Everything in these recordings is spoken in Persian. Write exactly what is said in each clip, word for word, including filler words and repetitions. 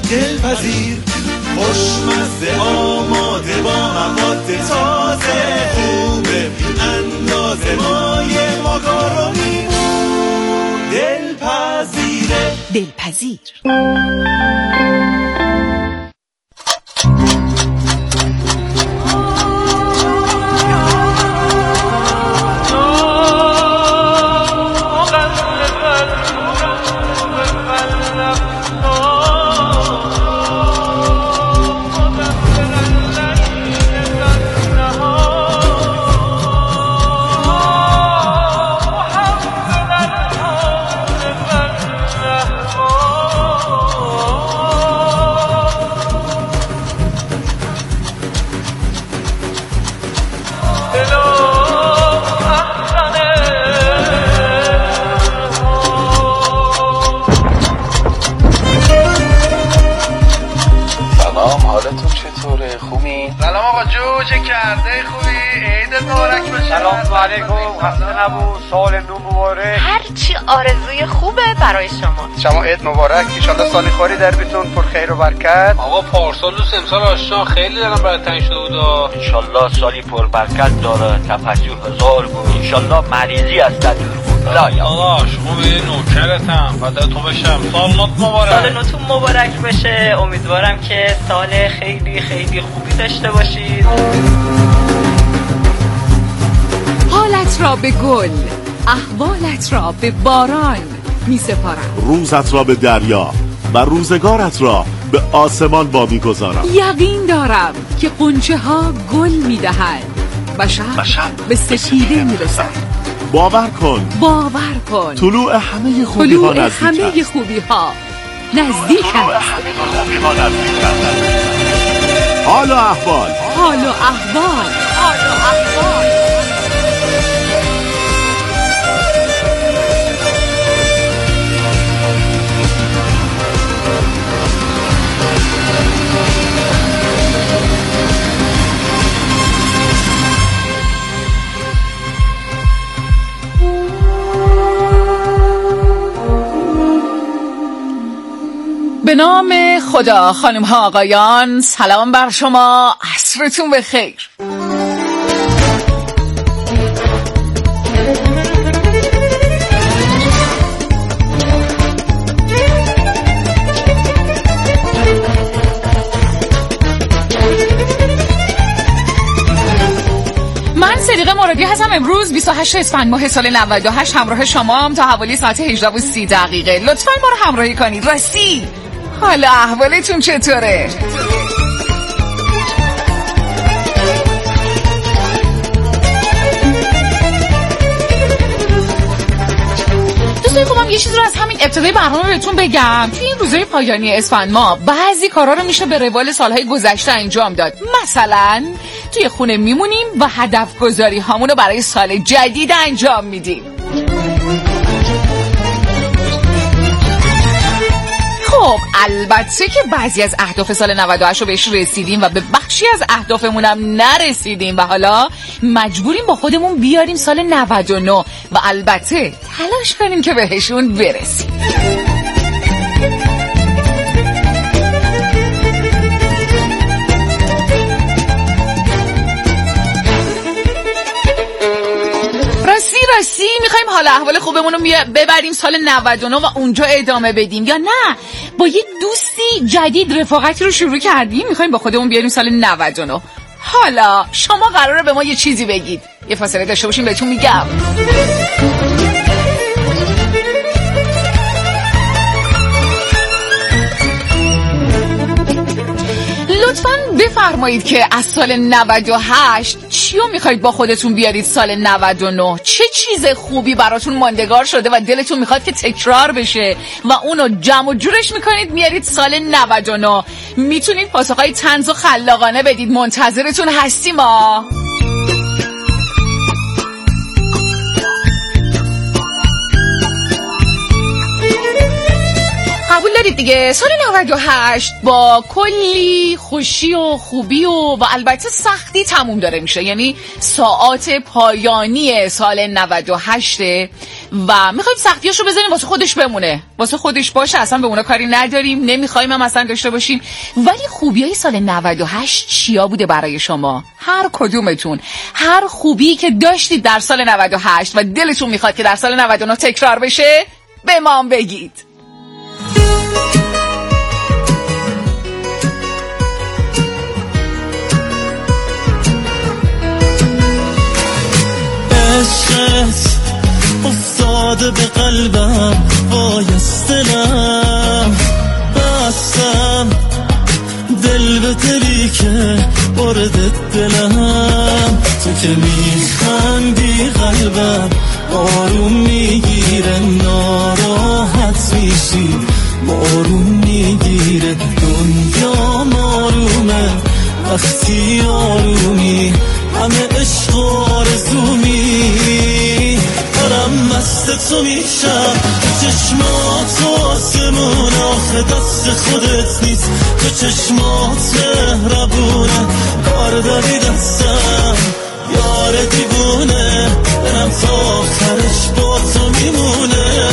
دلپذیر، خوشمزه آماده با مواد تازه، خوبه اندازه مایه ماکارونی دلپذیره. دلپذیر سال نو مبارک. هرچی آرزوی خوبه برای شما. شما عید مبارک، انشالله سالی خوری در بیتون پر خیر و برکت. آقا پارسال و سمسال آشنا خیلی دلم برات تنگ شده بود. انشالله سالی پر برکت داره، تفجر هزار بود. انشالله مریضی از دور بود. لا یا آقا شما به نوکرتم، فدای تو بشم. سال نوت مبارک. سال نوتون مبارک بشه. امیدوارم که سال خیلی خیلی خوبی داشته باشید. حالت را به گل، احوالت را به باران می سپارم، روزت را به دریا و روزگارت را به آسمان با می گذارم. یقین دارم که غنچه ها گل می دهند و شب به سپیده می رسند. باور کن باور کن طلوع همه خوبی ها نزدیک است. همه خوبی ها نزدیک است. حال و احوال حال و احوال حال و احوال به نام خدا. خانم ها آقایان، سلام بر شما، عصرتون بخیر. من صدیقه مرادی هستم. امروز بیست و هشتم اسفند ماه سال نود و هشت همراه شما هم تا حوالی ساعت هجده و سی دقیقه. لطفاً ما رو همراهی کنید. راستی حالا احوالتون چطوره؟ دوستای خوبم، یه چیزی رو از همین ابتدای برنامه بهتون بگم. توی این روزهای پایانی اسفند ماه بعضی کارا رو میشه به روال سالهای گذشته انجام داد. مثلا توی خونه میمونیم و هدف گذاری هامون رو برای سال جدید انجام میدیم. خب البته که بعضی از اهداف سال نود و هشت رو بهش رسیدیم و به بخشی از اهدافمون هم نرسیدیم و حالا مجبوریم با خودمون بیاریم سال نود و نه و البته تلاش کنیم که بهشون برسیم. راستی راستی میخوایم حالا احوال خوبمون رو ببریم سال نود و نه و اونجا ادامه بدیم، یا نه با یه دوستی جدید رفاقتی رو شروع کردیم میخوایم با خودمون بیاریم سال نود و نه. حالا شما قراره به ما یه چیزی بگید. یه فاصله داشته باشیم بهتون میگم. لطفاً بفرمایید که از سال نود و هشت چی رو میخواید با خودتون بیارید سال نود و نه؟ چه چیز خوبی براتون ماندگار شده و دلتون میخواد که تکرار بشه و اونو جمع و جورش میکنید میارید سال نود و نه؟ میتونید پاسخهای طنز و خلاقانه بدید. منتظرتون هستیم ما. قبول دارید دیگه سال نود و هشت با کلی خوشی و خوبی و و البته سختی تموم داره میشه. یعنی ساعات پایانی سال نود و هشت و میخوایم سختیاشو بزنیم واسه خودش بمونه، واسه خودش باشه، اصلا به اونا کاری نداریم، نمیخوایم هم اصلا داشته باشیم. ولی خوبیای سال نود و هشت چیا بوده برای شما؟ هر کدومتون هر خوبی که داشتید در سال نود و هشت و دلتون میخواد که در سال نود و نه تکرار بشه به ما بگید. عشقت افتاده به قلبم، بایستنم بستم دل به دلی که برده دلم. تو که میخندی قلبم آروم میگیره، ناراحت میشی بارون میگیره. دنیا آرومه وقتی آرومی، همه عشق و آرزومی. دارم مست تو میشم، چشمات آسمون آخه دست خودت نیست. تو چشمات مهربونه، کار داری دستم یار دیوونه. دلم تا آخرش با تو میمونه.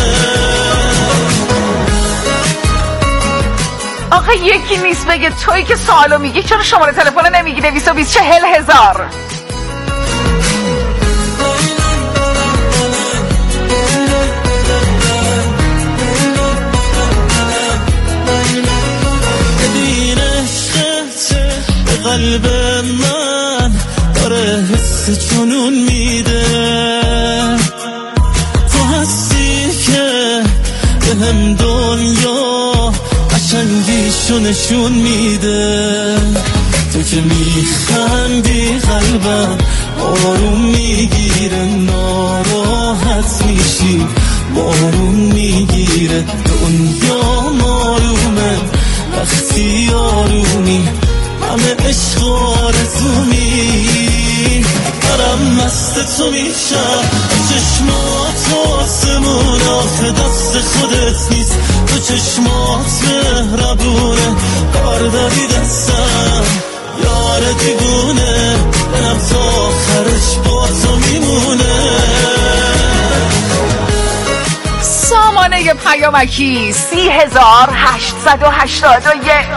آخه یکی نیست بگه تویی که سوالو میگی چرا شماره تلفن نمیگی؟ دویست و بیست چهل هزار. قلب من داره حس جنون میده، تو هستی که به هم دنیا قشنگیشو نشون میده. تو که میخندی قلبم آروم میگیره، ناراحت میشی بارون میگیره. دنیا آرومه وقتی آرومی، همه عشق و آرزومی. دارم مست تو میشم، چشمات آسمون آخه دست خودت نیست. تو چشمات مهربونه، کار داری دستم یار دیوونه. دلم تا آخرش با تو میمونه. سامانه پیامکی سی هزار هشتصد و هشتاد و یک.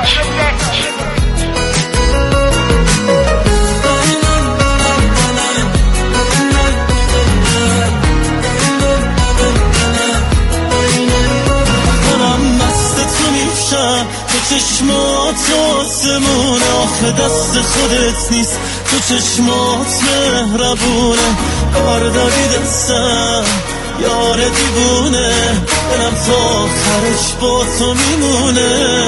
تو چشمات آسمون آخه دست خودت نیست. تو چشمات مهربونه، کار داری دستم یار دیوونه. دلم تا آخرش با تو میمونه.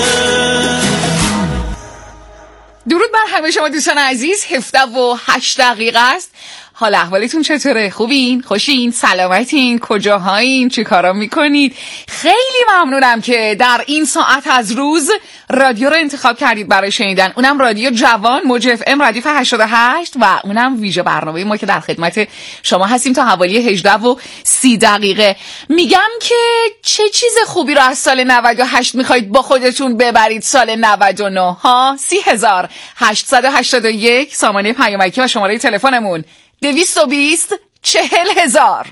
درود بر همه شما دوستان عزیز. هفده و هشت دقیقه است. حال احوالتون چطوره؟ خوبین؟ خوشین؟ سلامتین؟ کجاهایین؟ چی کارا میکنید؟ خیلی ممنونم که در این ساعت از روز رادیو رو انتخاب کردید برای شنیدن. اونم رادیو جوان موج اف ام ردیف هشتاد و هشت و اونم ویژه برنامه ما که در خدمت شما هستیم تا حوالی هجده و سی دقیقه. میگم که چه چیز خوبی رو از سال نود و هشت میخواید با خودتون ببرید سال نود و نه ها؟ سی هزار هشتصد و هشتاد و یک سامانه پیامکی و شماره تلفنمون دویست و بیست چهل هزار.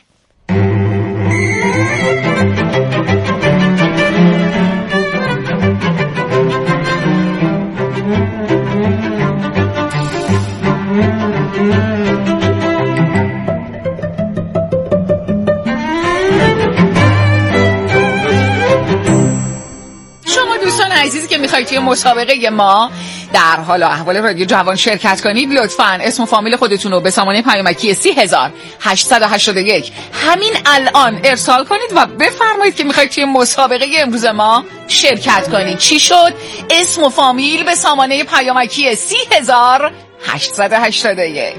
شما دوستان عزیزی که میخواید توی مسابقه ما در حال احوال رادیو جوان شرکت کنید، لطفاً اسم و فامیل خودتون رو به سامانه پیامکی سی هزار هشتصد و هشتاد و یک همین الان ارسال کنید و بفرمایید که میخواید توی مسابقه امروز ما شرکت کنید. چی شد؟ اسم و فامیل به سامانه پیامکی سی هزار هشتصد و هشتاد و یک.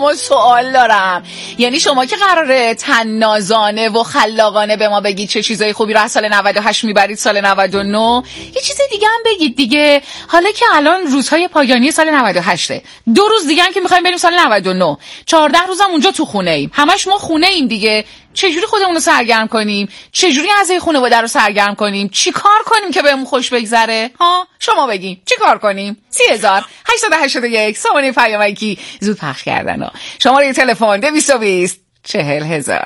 شما سوال دارم. یعنی شما که قراره طنازانه و خلاقانه به ما بگید چه چیزای خوبی رو از سال نود و هشت میبرید سال نود و نه، یه چیز دیگه هم بگید دیگه. حالا که الان روزهای پایانی سال نود و هشت، دو روز دیگه هم که میخوایم بریم سال نود و نه، چهارده روزم اونجا تو خونه ایم، همش ما خونه ایم دیگه. چجوری خودمون رو سرگرم کنیم؟ چجوری اعضای خانواده رو سرگرم کنیم؟ چی کار کنیم که بهمون خوش بگذره؟ ها شما بگین چی کار کنیم؟ سی هزار هشتصد و هشتاد و یک سامانه پیامکی زود پخش کردن ها. شماره تلفن دویست و بیست چهل هزار.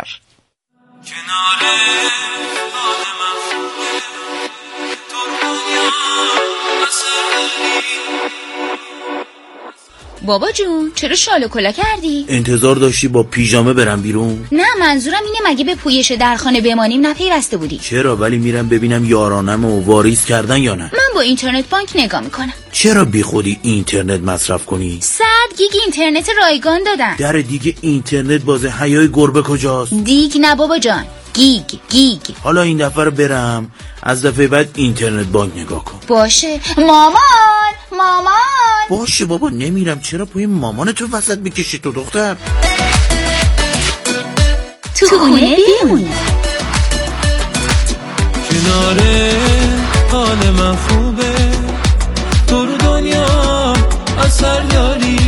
بابا جون چرا شال و کلا کردی؟ انتظار داشتی با پیژامه برم بیرون؟ نه منظورم اینه مگه به پویش در خانه بمانیم نپیوسته بودی؟ چرا؟ ولی میرم ببینم یارانم و واریز کردن یا نه. من با اینترنت بانک نگاه میکنم. چرا بی خودی اینترنت مصرف کنی؟ صد گیگ اینترنت رایگان دادن. در دیگه اینترنت بازه حیای گربه کجاست؟ دیگ نه بابا جان، گیگ گیگ. حالا این دفعه رو برم، از دفعه بعد اینترنت بانک نگاه کن. باشه مامان مامان. باشه بابا نمیرم. چرا پای مامان تو وسط میکشی تو دختر؟ تو خونه بمونی. کناره حال من خوبه، تو رو دنیا اثر داری.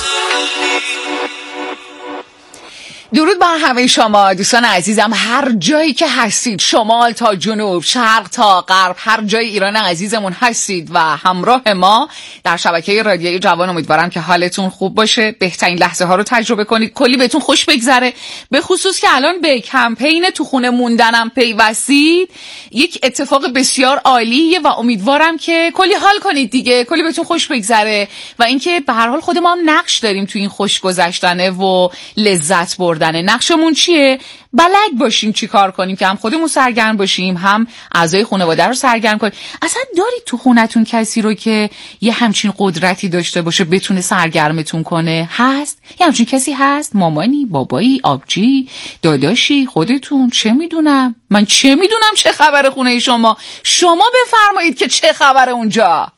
درود بر همه شما دوستان عزیزم، هر جایی که هستید، شمال تا جنوب، شرق تا غرب، هر جای ایران عزیزمون هستید و همراه ما در شبکه رادیویی جوان. امیدوارم که حالتون خوب باشه، بهترین لحظه ها رو تجربه کنید، کلی بهتون خوش بگذره. به خصوص که الان به کمپین تو خونه موندنم پیوستید، یک اتفاق بسیار عالیه و امیدوارم که کلی حال کنید دیگه، کلی بهتون خوش بگذره و اینکه به هر حال خود ما هم نقش داریم تو این خوش گذشتنه و لذت بردن. نقشمون چیه؟ بلد باشیم چی کار کنیم که هم خودمون سرگرم باشیم، هم اعضای خانواده رو سرگرم کنیم. اصلا دارید تو خونتون کسی رو که یه همچین قدرتی داشته باشه بتونه سرگرمتون کنه؟ هست؟ یه همچین کسی هست؟ مامانی، بابایی، آبجی، داداشی، خودتون؟ چه میدونم من چه میدونم چه خبر خونه شما؟ شما بفرمایید که چه خبر اونجا.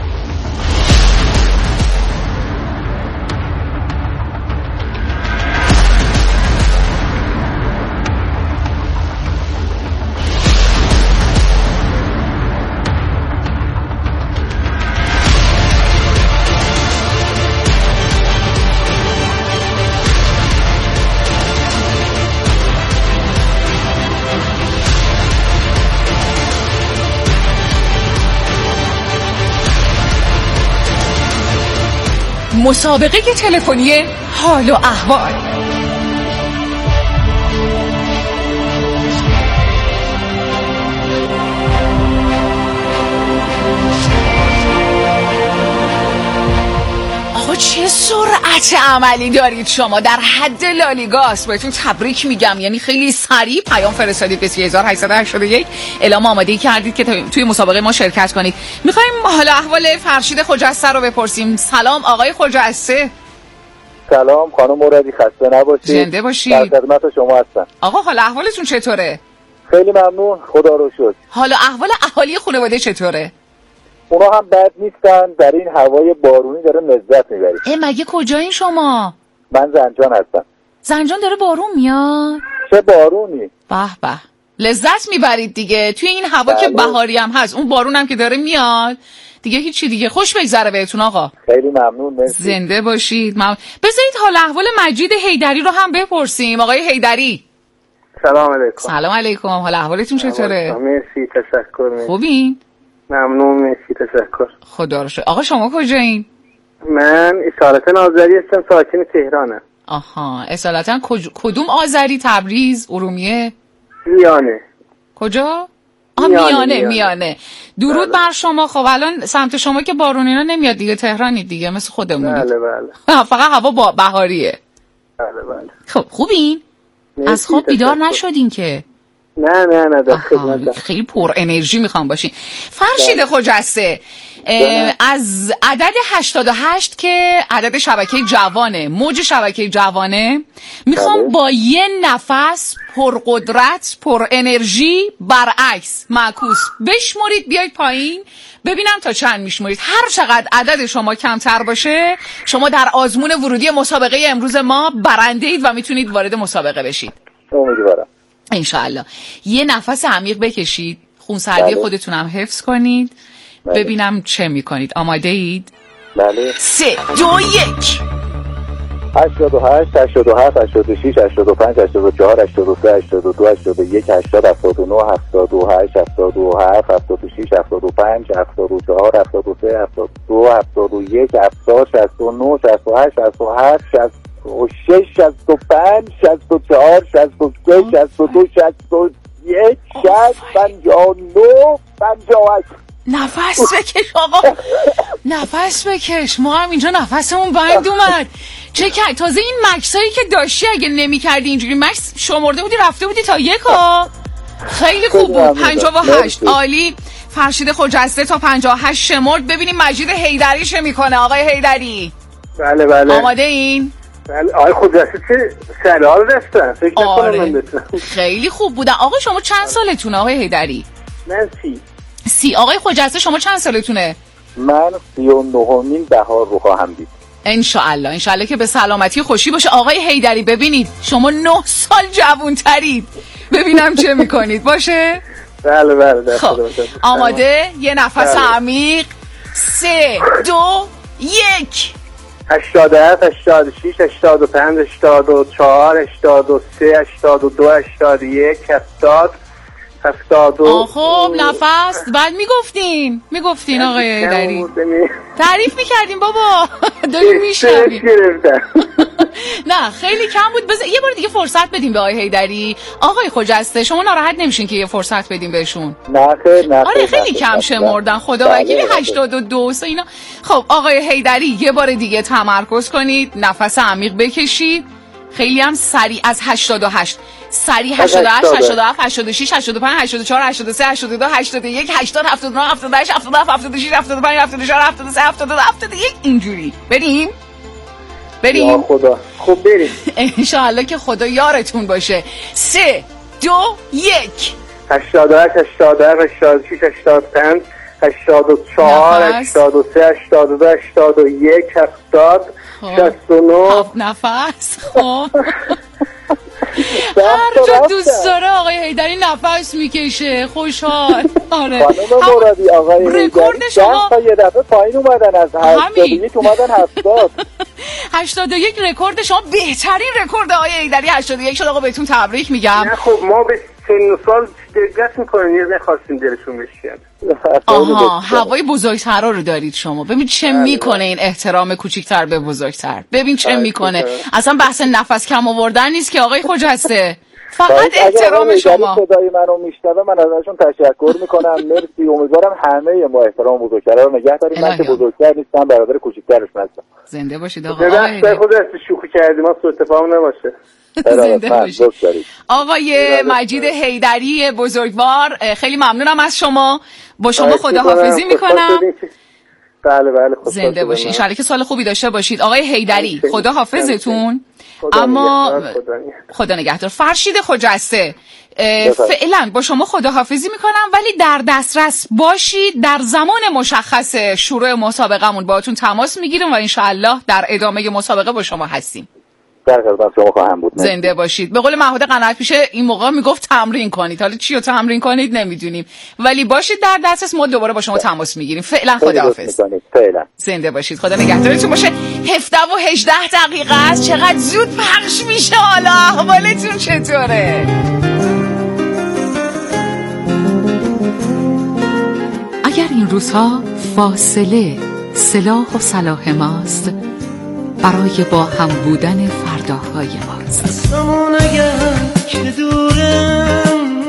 مسابقه تلفنی حال و احوال. آقا چه سرعت عملی دارید شما، در حد لالیگاست. بهتون تبریک میگم، یعنی خیلی سریع پیام فرستادید به سی هزار هشتصد و هشتاد و یک، اعلام آمادگی کردید که توی مسابقه ما شرکت کنید. میخوایم حالا احوال فرشید خجسته رو بپرسیم. سلام آقای خجسته. سلام خانم مرادی، خسته نباشید. زنده باشید. در خدمت شما هستم. آقا حالا احوالتون چطوره؟ خیلی ممنون، خدا رو شکر. حالا احوال اهالی خانواده چطوره؟ اونا هم بد نیستن، در این هوای بارونی داره لذت میبرید. اه مگه کجایین شما؟ من زنجان هستم. زنجان داره بارون میاد؟ چه بارونی؟ به به، لذت میبرید دیگه توی این هوا که بهاری هم هست، اون بارون هم که داره میاد دیگه، هیچی دیگه. خوش بگذره بهتون آقا. خیلی ممنون، مرسی. زنده باشید. مم... بذارید حال احوال مجید حیدری رو هم بپرسیم. آقای حیدری سلام علیکم. سلام علیکم، حال احوالتون چطوره؟ مرسی تشکر. مرسی. خوبین؟ ممنون مرسی تشکر. خدا رو شکر. آقا شما کجایین؟ من اصالتا آذری هستم، ساکن تهرانم. آها اصالتا کج... کدوم آذری؟ تبریز، ارومیه؟ میانه. کجا؟ آها میانه میانه, میانه. میانه. درود بله. بر شما. خب الان سمت شما که بارون اینا نمیاد دیگه، تهرانی دیگه مثل خودمونید. بله بله. فقط هوا با بهاریه. بله بله. خب خوبین؟ از خواب بیدار نشدین که؟ نه نه نه در خدمتم. خیلی پر انرژی میخوام باشین. فرشید خجسته، از عدد هشتاد و هشت که عدد شبکه جوانه، موج شبکه جوانه، میخوام با یه نفس پرقدرت، پر انرژی، برعکس معکوس بشمرید بیاید پایین، ببینم تا چند میشمرید. هر چقدر عدد شما کمتر باشه شما در آزمون ورودی مسابقه امروز ما برنده اید و میتونید وارد مسابقه بشید. امیدوارم انشاءالله. یه نفس عمیق بکشید، خونسردی خودتون هم حفظ کنید. بله. ببینم چه میکنید. آماده اید؟ بله. سه دو یک. هشتاد و هشت هشتاد و هفت هشتاد و شش هشتاد و پنج هشتاد و چهار هشتاد و سه هشتاد و دو هشتاد و یک هشتاد هفتاد و نه هفتاد و هشت هفتاد و هفت هفتاد و شش هفتاد و پنج هفتاد و چهار هفتاد و سه هفتاد و دو هفتاد و یک هفتاد شصت و نه شصت و هشت شصت و هفت شصت و شش شصت و پنج شصت و چهار شصت و سه شصت و دو شصت و یک شصت پنجاه و نه پنجاه و هشت. نفس بکش آقا، نفس بکش. ما هم اینجا نفسمون بند اومد. چه کرد؟ تازه این مکسایی که داشتی اگه نمی کردی اینجوری مکس شمرده بودی رفته بودی تا یک ها. خیلی خوب بود. پنجاه و هشت. عالی. فرشید خجسته تا پنجاه و هشت شمرد. ببینیم مجید حیدری چه میکنه. آقای حیدری بله بله آماده این؟ بله. آقای خجسته چه سلال دستن فکر نکنم من بتونم. خیلی خوب بودن. آقا شما چند سالتونه آقای حیدری؟ من سی سی. آقای خجسته شما چند سالتونه؟ من سی و نهمین بهار رو خواهم دید انشاءالله. انشاءالله که به سلامتی خوشی باشه. آقای حیدری ببینید شما نه سال جوان ترید. ببینم چه میکنید. باشه؟ بله بله. خب آماده؟ یه نفس عمیق. سه دو یک. هشتاد و هفت هشتاد و شش هشتاد و پنج هشتاد و چهار هشتاد و سه هشتاد و دو هشتاد و یک هفتاد هفتاد و خب نفس بعد میگفتین میگفتین آقای حیدری تعریف میکردیم بابا. داریم میشنویم. نه خیلی کم بود. بذار یه بار دیگه فرصت بدیم به آقای حیدری. آقای خجسته شما ناراحت نمیشین که یه فرصت بدیم بهشون؟ نه خیر نه. آره خیلی کم شمردن خدا وکیلی. هشتاد و دو اینا. خب آقای حیدری یه بار دیگه تمرکز کنید، نفس عمیق بکشید، خیلی هم سریع از هشتاد و هشت سریع. هشتاد و هشت هشتاد و هفت هشتاد و شش هشتاد و پنج هشتاد و چهار هشتاد و سه هشتاد و دو هشتاد و یک هشتاد هفتاد و نه هفتاد و هشت هفتاد و هفت هفتاد و شش هفتاد و پنج هفتاد و چهار هفتاد و سه هفتاد و دو هفتاد و یک. اینجوری بریم بریم یا خدا. خب بریم انشاءالله که خدا یارتون باشه. سه دو یک. هشتاد و هشت هشتاد و هفت هشتاد و شش هشتاد و پنج هشتاد و چهار هشتاد و سه هشتاد و دو هشتاد و یک هفتاد شصت و نه. نفس. خب هر جا دوست داره آقای حیدری نفس میکشه خوشحال. آره خانم مرادی آقای رکورد شما تا یه دفعه پایین اومدن از هشتاد و یک اومدن هفتاد. هشتاد و یک رکورد شما بهترین رکورد آقای حیدری هشتاد و یک شد. آقا بهتون تبریک میگم. نه خب ما به سن و سال دقت میکنیم یه نخواستیم دلشون بشید. آها هوای بزرگترها رو دارید شما. ببین چه میکنه این احترام کوچیکتر به بزرگتر. ببین چه میکنه. اصلا بحث نفس کم آوردن نیست که آقای خجسته، فقط احترام شما. صدای منو میشنوه من ازشون تشکر میکنم. مرسی. امیدوارم همه ما احترام بزرگترها رو نگه داریم. من که بزرگتر نیستم برادر کوچیکترش هستم. زنده باشید آقا. ببخشید خودت شوخی کردی ما سوء تفاهم نباشه. زنده باشید. آقای مجید حیدری بزرگوار خیلی ممنونم از شما. با شما خداحافظی میکنم. بله بله. زنده باشید. ان شاءالله که سال خوبی داشته باشید آقای حیدری. خداحافظتون. اما خدا نگهدار. فرشید خجسته فعلا با شما خداحافظی میکنم ولی در دسترس باشید. در زمان مشخص شروع مسابقمون باهاتون تماس میگیریم و ان شاءالله در ادامه مسابقه با شما هستیم. در خدمت شما خواهم بود. زنده باشید. به قول محمود قناعت پیشه این موقع میگفت تمرین کنید. حالا چی رو تمرین کنید نمیدونیم ولی باشید در دسترس. ما دوباره با شما تماس میگیریم. فعلا خداحافظ. فعلا زنده باشید. خدا نگهدارتون باشه. هفده و هجده دقیقه است. چقدر زود پخش میشه. حالا احوالتون چطوره؟ اگر این روزها فاصله سلاح و صلاح ماست برای با هم بودن فرداهای ماست. همون اگر که دورم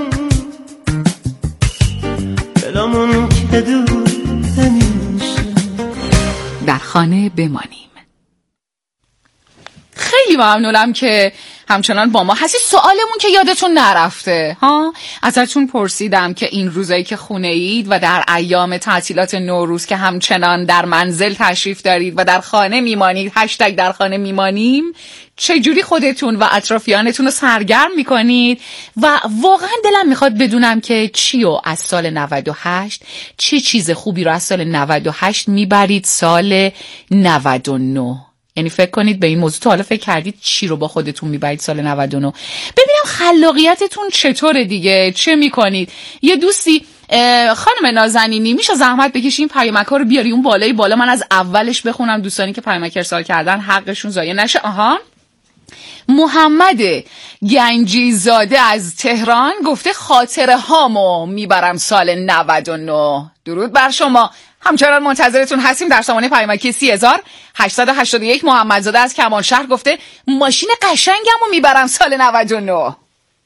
دلمون که دور نمیشه در خانه بمانیم. خیلی ممنونم که همچنان با ما هستی. سوالمون که یادتون نرفته ها، ازتون پرسیدم که این روزایی که خونه اید و در ایام تعطیلات نوروز که همچنان در منزل تشریف دارید و در خانه میمانید، هشتگ در خانه میمانیم، چجوری خودتون و اطرافیانتون رو سرگرم میکنید؟ و واقعا دلم میخواد بدونم که چی و از سال نود و هشت، چه چیز خوبی رو از سال نود و هشت میبرید سال نود و نه. یعنی فکر کنید به این موضوع تا حالا فکر کردید چی رو با خودتون میبرید سال نود و نه؟ ببینم خلاقیتتون چطوره دیگه، چه میکنید؟ یه دوستی خانم نازنینی میشه زحمت بکشین پیامک‌ها رو بیاری اون بالای بالا، من از اولش بخونم دوستانی که پیامک ارسال کردن حقشون ضایع نشه. آها، محمد گنجی زاده از تهران گفته خاطره هامو میبرم سال نود و نه. درود بر شما، همچنان منتظرتون هستیم در سامانه پیامکی سی هزار هشتصد و هشتاد و یک. محمدزاده از کمالشهر گفته ماشین قشنگمو میبرم سال نود و نه.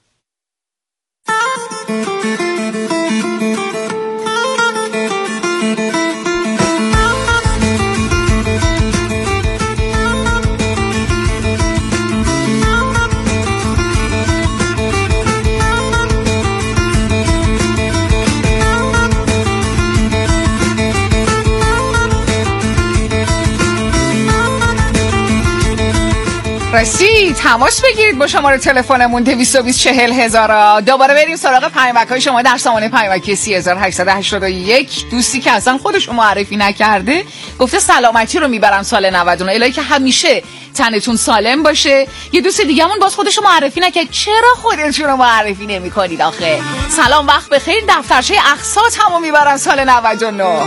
راستی تماس بگیرید با شماره تلفنمون دویست و بیست چهل هزار. دوباره بریم سراغ پیامک‌های شما در سامانه پیامکی سی هزار هشتصد و هشتاد و یک. دوستی که اصلا خودش رو معرفی نکرده گفته سلامتی رو میبرم سال نود و نه، الهی که همیشه تنتون سالم باشه. یه دوست دیگه‌مون باز خودش رو معرفی نکرد، چرا خودتون رو معرفی نمی‌کنید آخه؟ سلام وقت بخیر، دفترچه اقساط همو میبرم سال نود و نه.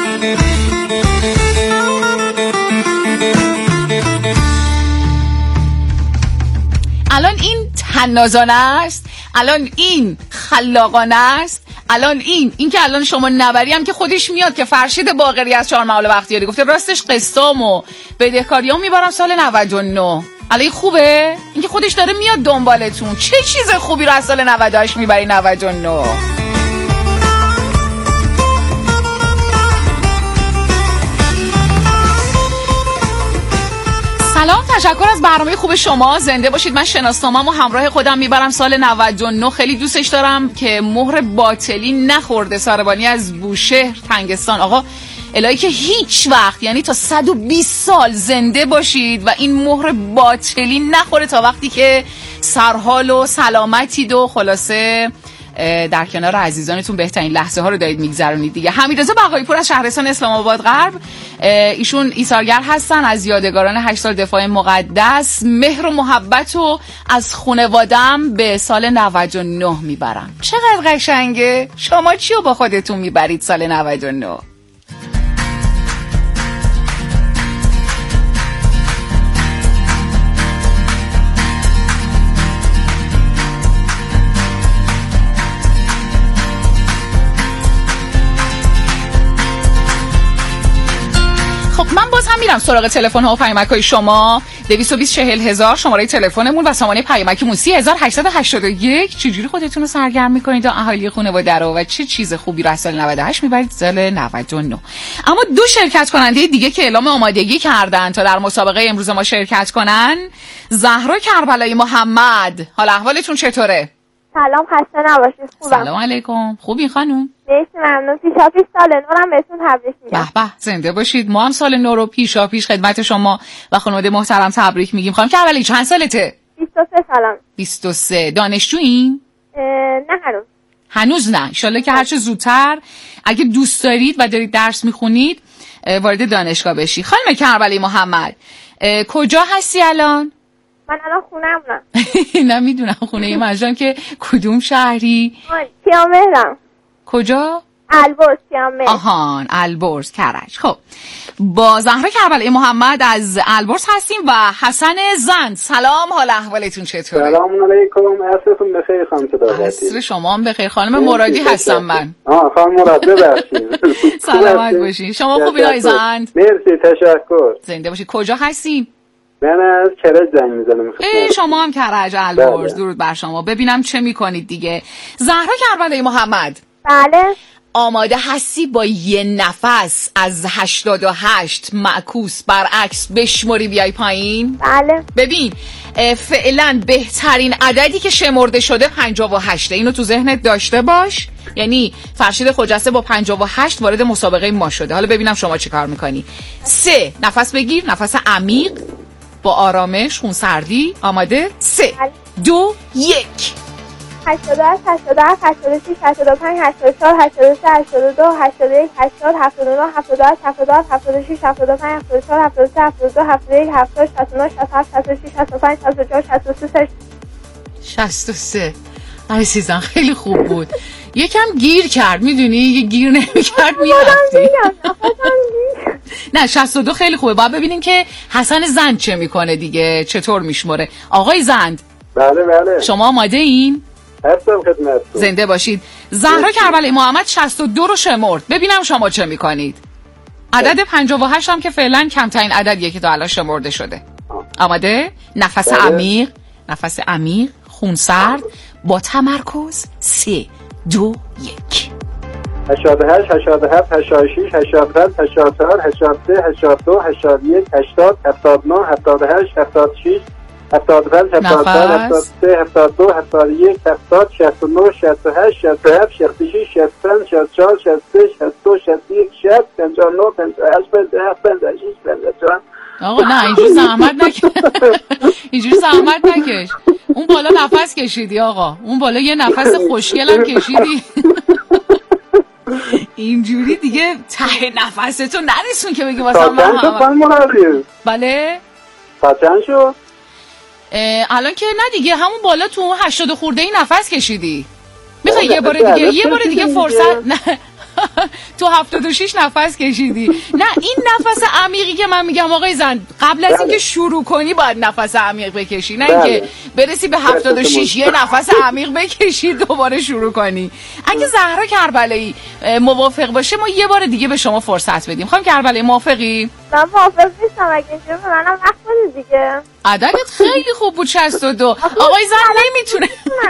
الان این تنازانه است، الان این خلاقانه است، الان این این که الان شما نبری هم که خودش میاد که فرشید باقری از چهارمحال بختیاری گفته راستش قسطام و بدهکاریام میبرم سال نود و نه. الان خوبه این که خودش داره میاد دنبالتون. چه چیز خوبی رو از سال نود و هشت میبری نود و نه؟ سلام، تشکر از برنامه خوب شما، زنده باشید. من شناسنامه‌مو همراه خودم میبرم سال نود و نه. خیلی دوستش دارم که مهر باطلی نخورده. ساربانی از بوشهر تنگستان. آقا الهی که هیچ وقت، یعنی تا صد و بیست سال زنده باشید و این مهر باطلی نخوره تا وقتی که سرحال و سلامتید و خلاصه در کنار عزیزانتون بهترین لحظه ها رو دارید میگذرونید دیگه. حمیدرضا بقایی پور از شهرستان اسلام آباد غرب، ایشون ایثارگر هستن، از یادگاران هشت سال دفاع مقدس. مهر و محبت رو از خانواده‌ام به سال نود و نه میبرم. چقدر قشنگه. شما چی رو با خودتون میبرید سال نود و نه؟ میرم سراغ تلفن ها و پیامک‌های شما. دویست و بیست چهل هزار شماره تلفنمون و سامانه پیامکیمون سی هزار هشتصد و هشتاد و یک. چجوری خودتون رو سرگرم میکنید و اهالی خانواده رو و چه چیز خوبی رو از سال نود و هشت میبرید سال نود و نه؟ اما دو شرکت کننده دیگه که اعلام آمادگی کردن تا در مسابقه امروز ما شرکت کنن. زهرا کربلایی محمد، حال احوالتون چطوره؟ سلام، خسته نباشید. خوبم. سلام علیکم. خوبی خانم؟ مرسی، ممنون. پیشا پیش سال نورم بهتون تبریک میگم. به به، زنده باشید. ما هم سال نو رو پیشا پیش خدمت شما و خانواده محترم تبریک میگیم. خانم کربلایی چند سالته؟ بیست و سه سالم. بیست و سه. دانشجویین؟ نه هنوز. هنوز نه. ان شاءالله که هر چه زودتر اگه دوست دارید و دارید درس میخونید وارد دانشگاه بشی. خانم کربلایی محمد، کجا هستی الان؟ من الان خونه‌ام. نمیدونم خونه مجرم که کدوم شهری؟ کیامهرم. کجا؟ البرز. کیامهر. آهان، البرز کرج. خب با زهرا کربلایی محمد از البرز هستیم و حسن زند. سلام، حال احوالتون چطوره؟ سلام علیکم، عصرتون بخیر خانم صداقتی. عصر شما هم بخیر. خانم مرادی هستم من. آه خانم مراد، ببخشید. سلامت باشین. شما خوبین آقای زند؟ مرسی، تشکر. زنده باشید. کجا هستین؟ من از کرج زنگ میزنم. شما هم کرج البرز. درود بر شما. ببینم چه میکنید دیگه. زهرا کربلایی محمد، بله. آماده هستی با یه نفس از هشتاد و هشت معکوس برعکس بشموری بیای پایین؟ بله. ببین فعلا بهترین عددی که شمرده شده پنجاه و هشت. اینو تو ذهنت داشته باش. یعنی فرشید خجسته با پنجاه و هشت وارد مسابقه ما شده. حالا ببینم شما چی کار میکنی. سه، نفس بگیر، نفس عمیق با آرامش، خونسردی. آماده؟ سه، دو، یک. هشتاد و هشت، هشتاد و هفت، هشتاد و شش، هشتاد و پنج، هشتاد و چهار، هشتاد و سه، هشتاد و دو، هشتاد و یک، هشتاد، هفتاد و نه، هفتاد و هشت، هفتاد و هفت، هفتاد و شش، هفتاد و پنج، هفتاد و چهار، هفتاد و سه، هفتاد و دو، هفتاد و یک، هفتاد، شصت و نه، شصت و هفت، شصت و شش، شصت و پنج، شصت و چهار، شصت و سه. شصت و سه. عزیزم خیلی خوب بود. یکم گیر کرد، میدونی یه گیر نمی‌کرد میرفتی. نه شصت و دو خیلی خوبه. باید ببینیم که حسن زند چه میکنه دیگه، چطور میشمره. آقای زند. بله بله. شما آماده این؟ هستم خدمتتون. زنده باشید. زهرا کربلایی محمد شصت و دو رو شمرد. ببینم شما چه میکنید. عدد پنجاه و هشت هم که فعلا کمترین عددیه که تا الان شمرده شده. آماده؟ نفس بله. عمیق، نفس عمیق، خونسرد با تمرکز. سه، دو، یک. هشتاد و هشت، هشتاد و هفت، هشتاد و شش، هشتاد و پنج، هشتاد و چهار، هشتاد و سه، هشتاد و دو، هشتاد و یک، هشتاد، هفتاد و نه، هفتاد و هشت، هفتاد و شش، هفتاد و پنج، هفتاد و چهار، هفتاد و سه، هفتاد و دو، هفتاد و یک، هفتاد، شصت و نه، شصت و هشت، شصت و هفت، شصت و شش، شصت و پنج، شصت و چهار، شصت و سه، شصت و دو، شصت و یک، شصت، پنجاه و نه، پنجاه و هشت، پنجاه و هفت، پنجاه و شش، پنجاه و چهار. آقا نه اینجوری زحمت نکش. اینجوری زحمت نکش. اون بالا نفس کشیدی آقا. اون بالا یه نفس خوشگل هم کشیدی. اینجوری دیگه ته نفستو نرسون که بگی واسه من. بله؟ تا چند شد؟ الان که نه دیگه همون بالا تو اون هشتاد خورده ای نفس کشیدی. میخوای یه بار دیگه یه بار دیگه فرصت نه تو هفتاد و شش نفس کشیدی. نه این نفس عمیقی که من میگم آقای زند قبل از اینکه شروع کنی باید نفس عمیق بکشی، نه اینکه برسی به هفتاد و شش یه نفس عمیق بکشی دوباره شروع کنی. اگه زهرا کربلایی موافق باشه ما یه بار دیگه به شما فرصت بدیم. خانم کربلایی موافقی؟ من موافق نیستم. اگه اینجوری به منم وقت بده دیگه. عددت خیلی خوب بود شصت و دو. آقای زند نمیتونه.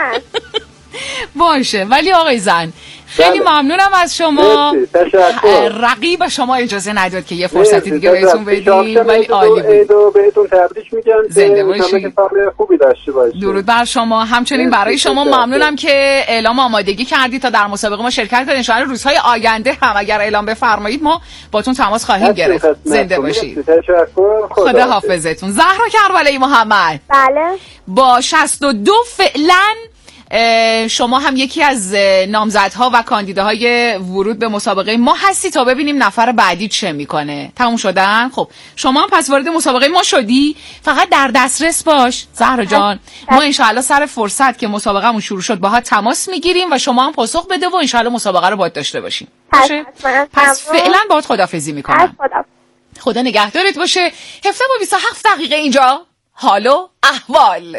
باشه ولی آقای زند خیلی ممنونم از شما. رقیب شما اجازه نداد که یه فرصتی دیگه بهتون بدیم ولی عالی بود. بهتون تبریک میگم. زنده باشید. خوبی داشته باشید. درود بر شما. همچنین برای شما ممنونم که اعلام آمادگی کردید تا در مسابقه ما شرکت کنید. ان شاءالله روزهای آینده هم اگر اعلام بفرمایید ما باتون تماس خواهیم گرفت. زنده باشید. خدا حافظتون. زهرا کربلایی محمد. بله. با شصت و دو فعلا شما هم یکی از نامزدها و کاندیداهای ورود به مسابقه ما هستی تا ببینیم نفر بعدی چه میکنه. تموم شدن؟ خب شما هم پس وارد مسابقه ما شدی. فقط در دسترس باش زهرا جان. ما انشاءالله سر فرصت که مسابقهمون شروع شد باهات تماس میگیریم و شما هم پاسخ بده و انشاءالله مسابقه رو باید داشته باشیم. باشه؟ پس فعلا باهات خداحافظی میکنم. خدا نگهدارت باشه. هفده با بیست و هفت دقیقه اینجا حال و احوال.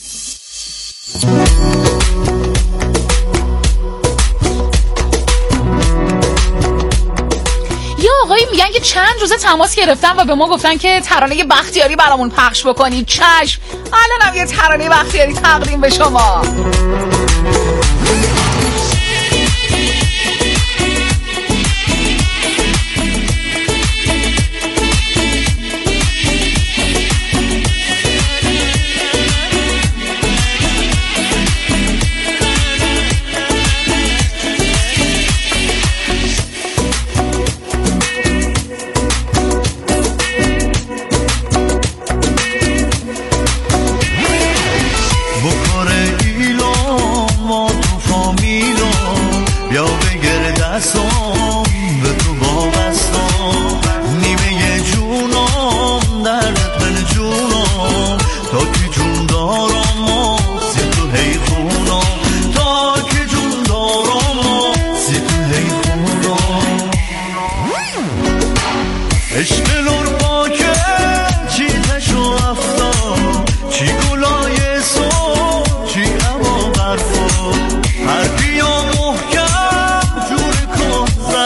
یا آقایی میگن که چند روزه تماس گرفتن و به ما گفتن که ترانه بختیاری برامون پخش بکنید. چشم الان هم یه ترانه بختیاری تقدیم به شما. هر بیا محکم جور کن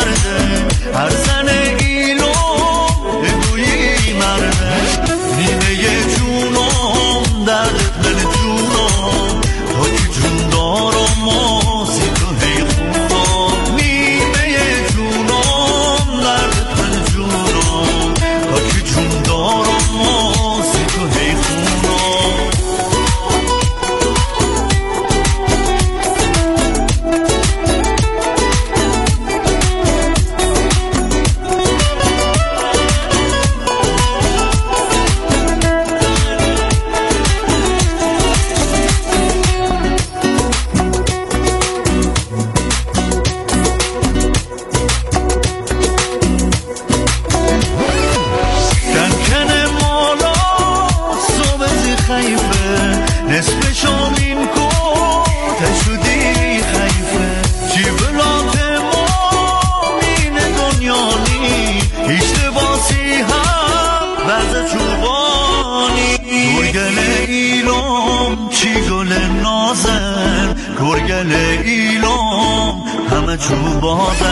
گل نازم گرگل ایلام همه چوبازم